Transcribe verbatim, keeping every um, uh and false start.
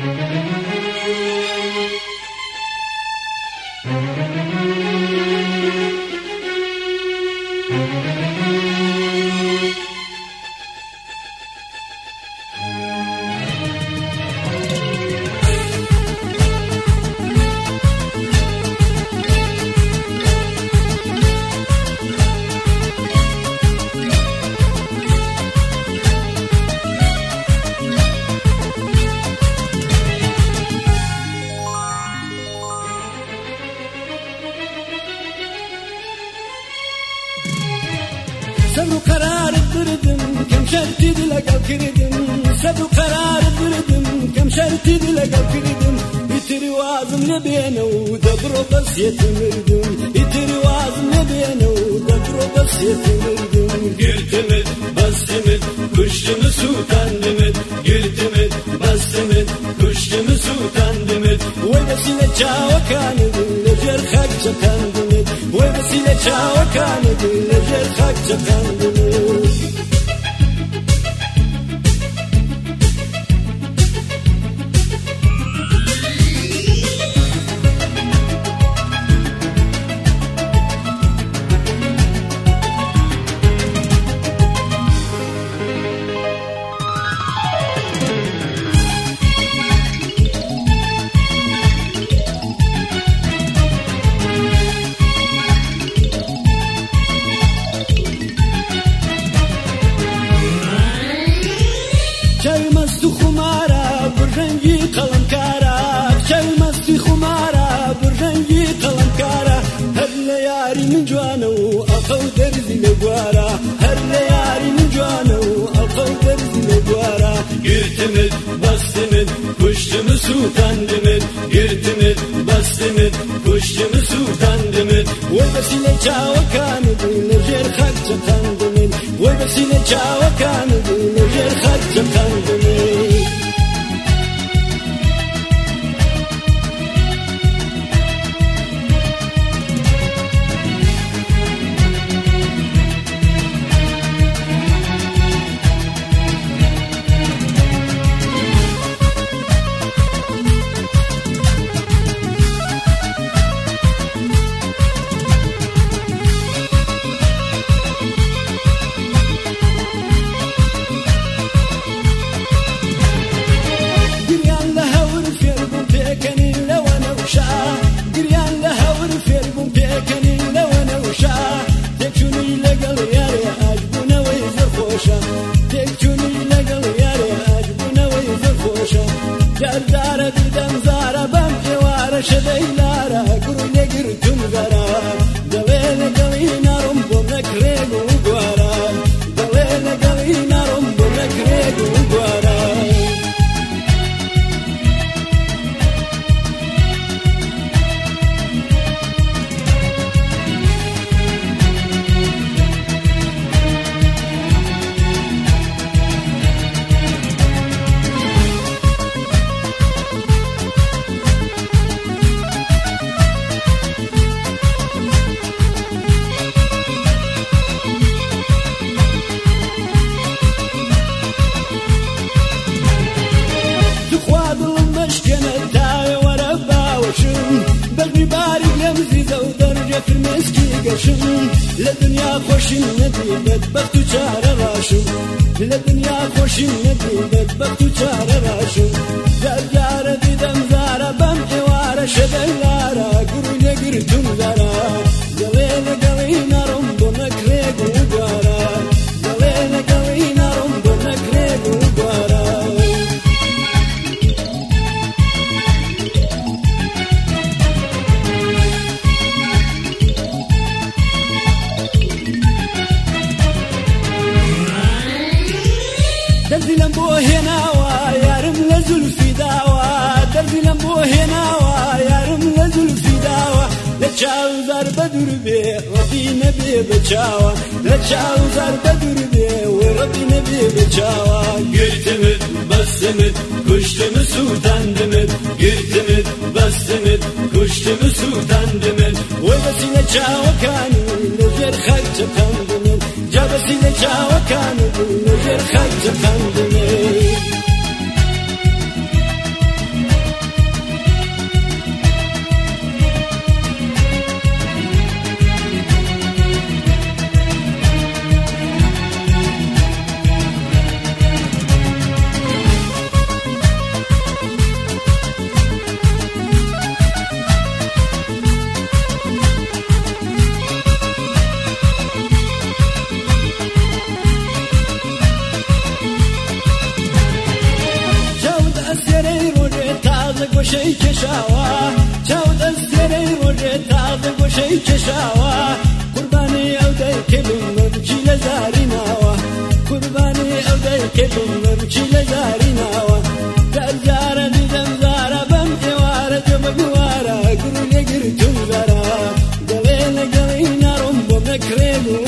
سبو قرار بردم كم شرطي دلقا كردم سبو قرار بردم كم شرطي دلقا كردم يتري وازم نبينا ودبرو بس يتمردم يتري وازم نبينا ودبرو بس يتمردم Girtimit, bastımit, kuştumu sultandımit Girtimit, bastımit, kuştumu sultandımit وبسيلة جاوة كانت لجر خاك كاندمت وبسيلة جاوة كانت لجر خاك كاندمت چای مستی خمارا برژنگی قلمکارا چای مستی خمارا برژنگی قلمکارا هر لیاری من جوانو اقو درزی لگوارا هر لیاری من جوانو اقو درزی لگوارا Girtimit, bastımit, kuştumu sultandımit Girtimit, bastımit, kuştumu sultandımit وبسيلة جاوة كانت لجر خاك كاندمت وبسيلة جاوة كانت لجر خاك كاندمت دار بدم زارا بم حوار شبيلارا قرو لقرتم غرا دويل قوينا رمبو نكريق وقوارا دويل قوينا رمبو نكريق وقوارا بلبي باري يمزي زو درجة في المسكي قشم لدنيا خوش النبي بدبخت وشار راشم لدنيا خوش النبي بدبخت وشار راشم جار بدم زارا بم حوار شبيلارا قرو لقرتم زارا قويل قوينا رمبو نكريق وقوارا قويل قوينا رمبو نكريق وقوارا درزي لمبو هنا ويارم لزلفي داوا درزي لمبو هنا ويارم لزلفي داوا لتشاو زار بدر بي ربي نبي بتشاوا لتشاو زار بدر بي وربي نبي بتشاوا Girtimit, bastımit, kuştumu sultandımit Girtimit, bastımit, kuştumu sultandımit وبسيلة جاوا كانوا لجر خاك كاندمت جابسيلة جاوا كانوا لجر خاك كاندمت تاغ گوشەی کێشاوە چاو دەستێرەی ڕۆژێ تاغ گوشەی کێشاوە قوربانی ئەو دایکێبم بچی لە زاری ناوە قوربانی ئەو دایکێبم بچی لە زاری ناوە دەرجارە دیدەم زارە بەم ئێوارە جەمە گوارە گرو لێگرتم زارە دەڵێ لەگەڵی ناڕۆم بۆ نەکرێ